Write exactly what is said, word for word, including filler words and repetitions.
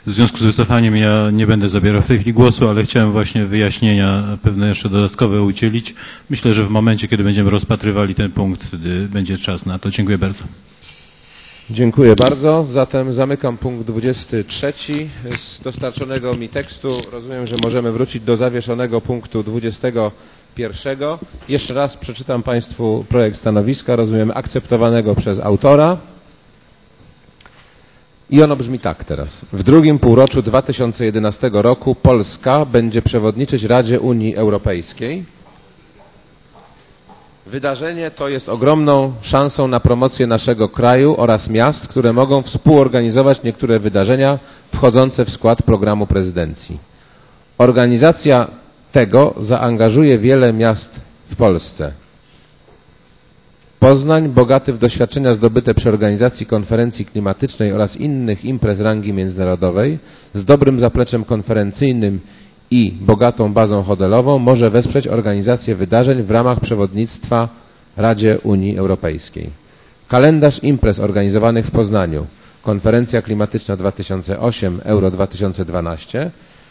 W związku z wycofaniem ja nie będę zabierał w tej chwili głosu, ale chciałem właśnie wyjaśnienia pewne jeszcze dodatkowe udzielić. Myślę, że w momencie, kiedy będziemy rozpatrywali ten punkt, wtedy będzie czas na to. Dziękuję bardzo. Dziękuję bardzo. Zatem zamykam punkt dwudziesty trzeci. Z dostarczonego mi tekstu rozumiem, że możemy wrócić do zawieszonego punktu dwudziestego pierwszego. Jeszcze raz przeczytam Państwu projekt stanowiska, rozumiem akceptowanego przez autora. I ono brzmi tak teraz. W drugim półroczu dwa tysiące jedenastego roku Polska będzie przewodniczyć Radzie Unii Europejskiej. Wydarzenie to jest ogromną szansą na promocję naszego kraju oraz miast, które mogą współorganizować niektóre wydarzenia wchodzące w skład programu prezydencji. Organizacja tego zaangażuje wiele miast w Polsce. Poznań, bogaty w doświadczenia zdobyte przy organizacji konferencji klimatycznej oraz innych imprez rangi międzynarodowej, z dobrym zapleczem konferencyjnym i bogatą bazą hotelową, może wesprzeć organizację wydarzeń w ramach przewodnictwa Radzie Unii Europejskiej. Kalendarz imprez organizowanych w Poznaniu. Konferencja klimatyczna dwa tysiące osiem, Euro dwa tysiące dwanaście.